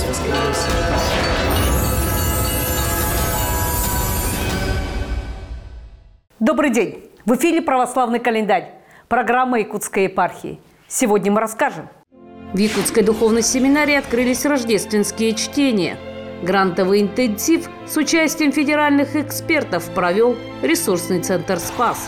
воскресенье. Добрый день! В эфире «Православный календарь», программа Якутской епархии. Сегодня мы расскажем. В Якутской духовной семинарии открылись рождественские чтения. Грантовый интенсив с участием федеральных экспертов провел ресурсный центр «Спас».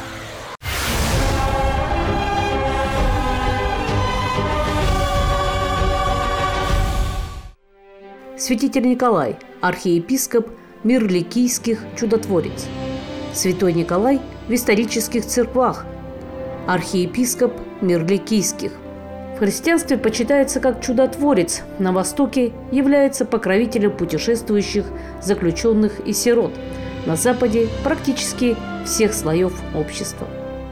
Святитель Николай, архиепископ Мирликийских чудотворец. Святой Николай в исторических церквах, архиепископ Мирликийских. В христианстве почитается как чудотворец, на Востоке является покровителем путешествующих, заключенных и сирот, на Западе практически всех слоев общества.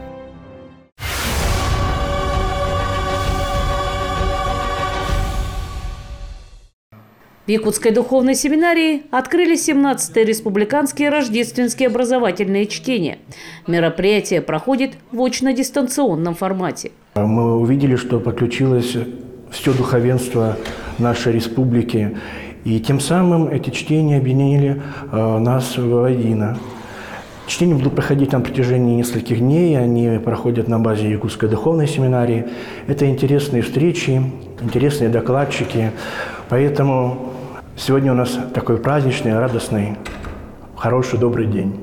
В Якутской духовной семинарии открыли 17-е республиканские рождественские образовательные чтения. Мероприятие проходит в очно-дистанционном формате. Мы увидели, что подключилось все духовенство нашей республики. И тем самым эти чтения объединили нас воедино. Чтения будут проходить на протяжении нескольких дней. Они проходят на базе Якутской духовной семинарии. Это интересные встречи, интересные докладчики. Поэтому сегодня у нас такой праздничный, радостный, хороший, добрый день.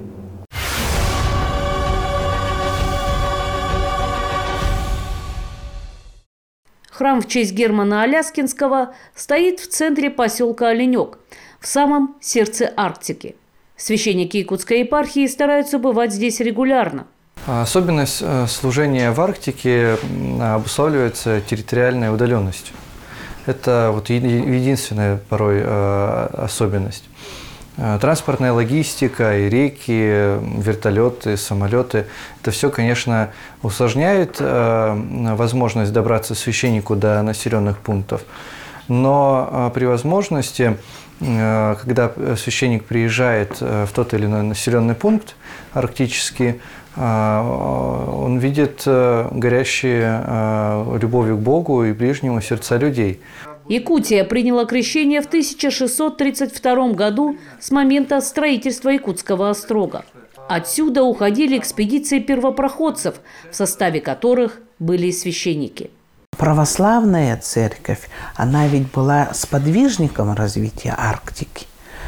Храм в честь Германа Аляскинского стоит в центре поселка Оленек, в самом сердце Арктики. Священники Якутской епархии стараются бывать здесь регулярно. Особенность служения в Арктике обуславливается территориальной удаленностью. Это вот единственная порой особенность. Транспортная логистика, и реки, вертолеты, самолеты – это все, конечно, усложняет возможность добраться священнику до населенных пунктов. Но при возможности, когда священник приезжает в тот или иной населенный пункт арктический, он видит горящие любовью к Богу и ближнему сердца людей. Якутия приняла крещение в 1632 году с момента строительства Якутского острога. Отсюда уходили экспедиции первопроходцев, в составе которых были священники. Православная церковь, она ведь была сподвижником развития Арктики.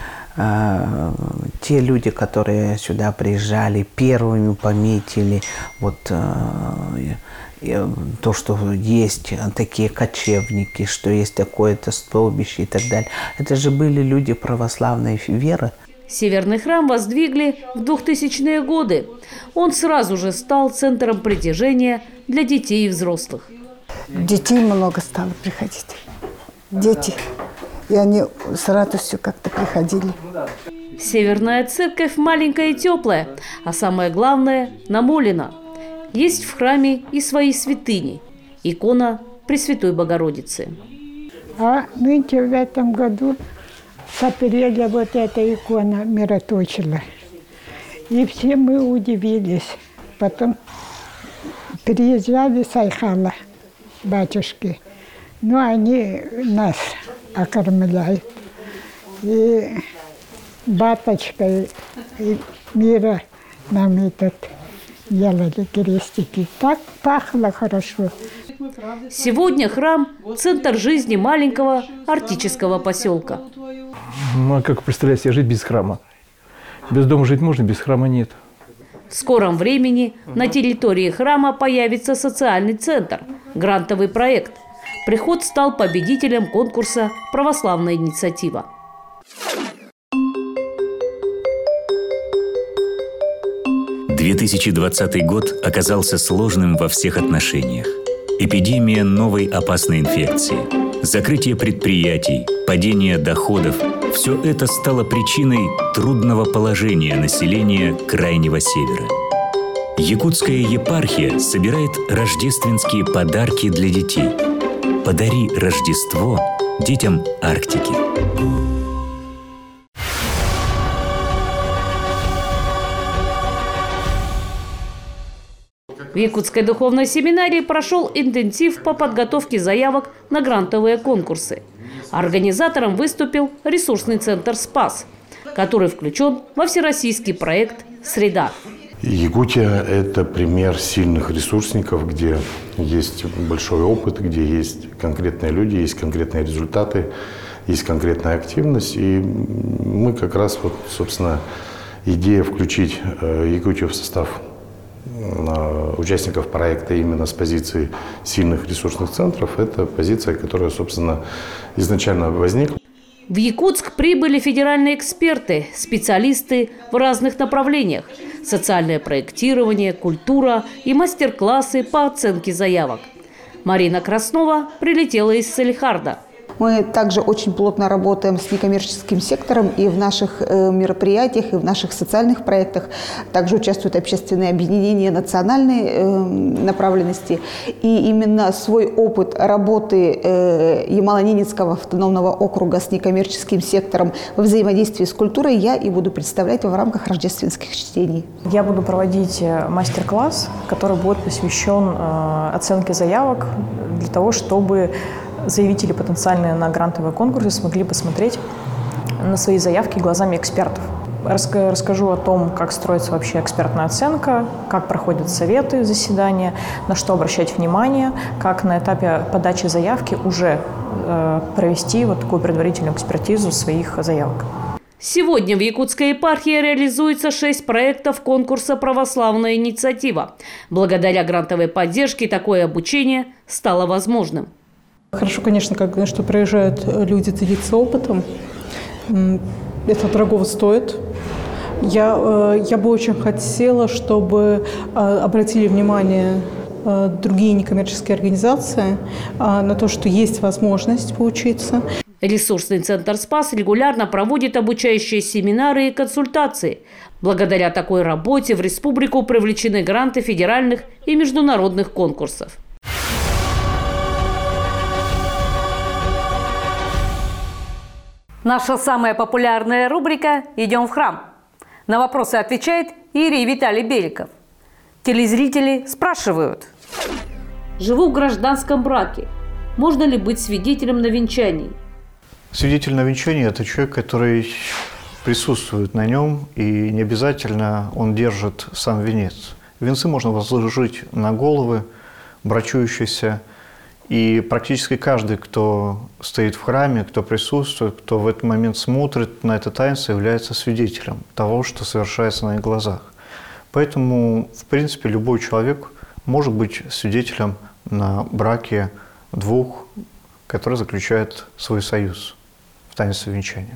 Те люди, которые сюда приезжали, первыми пометили то, что есть такие кочевники, что есть такое-то столбище и так далее. Это же были люди православной веры. Северный храм воздвигли в 2000-е годы. Он сразу же стал центром притяжения для детей и взрослых. Детей много стало приходить. Дети. И они с радостью как-то приходили. Северная церковь маленькая и теплая, а самое главное – намолена. Есть в храме и свои святыни. Икона Пресвятой Богородицы. А нынче в этом году с апреля вот эта икона мироточила. И все мы удивились. Потом приезжали с Айхала, батюшки. Но они нас окормляют. И баточкой мира нам делали крестики. Так пахло хорошо. Сегодня храм – центр жизни маленького арктического поселка. Ну, а как представлять себе жить без храма? Без дома жить можно, без храма нет. В скором времени на территории храма появится социальный центр, грантовый проект. Приход стал победителем конкурса «Православная инициатива». – 2020 год оказался сложным во всех отношениях. Эпидемия новой опасной инфекции, закрытие предприятий, падение доходов – все это стало причиной трудного положения населения Крайнего Севера. Якутская епархия собирает рождественские подарки для детей. Подари Рождество детям Арктики. В Якутской духовной семинарии прошел интенсив по подготовке заявок на грантовые конкурсы. Организатором выступил ресурсный центр «Спас», который включен во всероссийский проект «Среда». Якутия – это пример сильных ресурсников, где есть большой опыт, где есть конкретные люди, есть конкретные результаты, есть конкретная активность. И мы как раз, вот, собственно, идея включить Якутию в состав участников проекта именно с позиции сильных ресурсных центров – это позиция, которая, собственно, изначально возникла. В Якутск прибыли федеральные эксперты, специалисты в разных направлениях – социальное проектирование, культура и мастер-классы по оценке заявок. Марина Краснова прилетела из Салехарда. Мы также очень плотно работаем с некоммерческим сектором и в наших мероприятиях, и в наших социальных проектах. Также участвуют общественные объединения национальной направленности. И именно свой опыт работы Ямало-Ненецкого автономного округа с некоммерческим сектором во взаимодействии с культурой я и буду представлять в рамках рождественских чтений. Я буду проводить мастер-класс, который будет посвящен оценке заявок для того, чтобы заявители потенциальные на грантовые конкурсы смогли посмотреть на свои заявки глазами экспертов. Расскажу о том, как строится вообще экспертная оценка, как проходят советы, заседания, на что обращать внимание, как на этапе подачи заявки уже провести вот такую предварительную экспертизу своих заявок. Сегодня в Якутской епархии реализуется 6 проектов конкурса «Православная инициатива». Благодаря грантовой поддержке такое обучение стало возможным. Хорошо, конечно, что приезжают люди делиться опытом. Это дорого стоит. Я бы очень хотела, чтобы обратили внимание другие некоммерческие организации на то, что есть возможность поучиться. Ресурсный центр «Спас» регулярно проводит обучающие семинары и консультации. Благодаря такой работе в республику привлечены гранты федеральных и международных конкурсов. Наша самая популярная рубрика «Идем в храм». На вопросы отвечает Иерей Виталий Беликов. Телезрители спрашивают. Живу в гражданском браке. Можно ли быть свидетелем на венчании? Свидетель на венчании – это человек, который присутствует на нем, и не обязательно он держит сам венец. Венцы можно возложить на головы брачующихся. И практически каждый, кто стоит в храме, кто присутствует, кто в этот момент смотрит на это таинство, является свидетелем того, что совершается на их глазах. Поэтому, в принципе, любой человек может быть свидетелем на браке двух, которые заключают свой союз в таинстве венчания.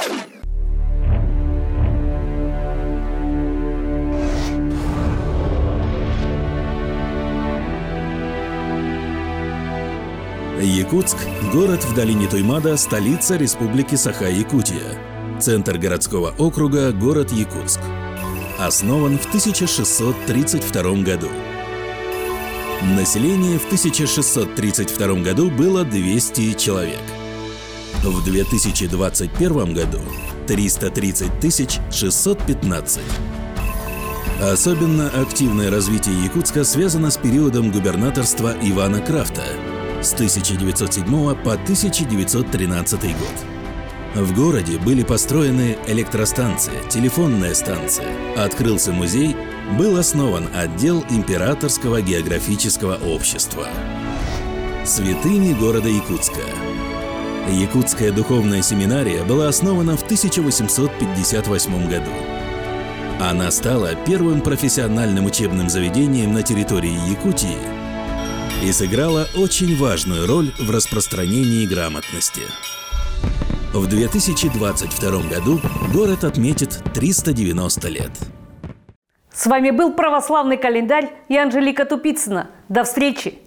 Якутск – город в долине Туймада, столица Республики Саха-Якутия. Центр городского округа – город Якутск. Основан в 1632 году. Население в 1632 году было 200 человек. В 2021 году – 330 615. Особенно активное развитие Якутска связано с периодом губернаторства Ивана Крафта с 1907 по 1913 год. В городе были построены электростанция, телефонная станция, открылся музей, был основан отдел Императорского географического общества. Святыни города Якутска. Якутская духовная семинария была основана в 1858 году. Она стала первым профессиональным учебным заведением на территории Якутии и сыграла очень важную роль в распространении грамотности. В 2022 году город отметит 390 лет. С вами был православный календарь и Анжелика Тупицына. До встречи!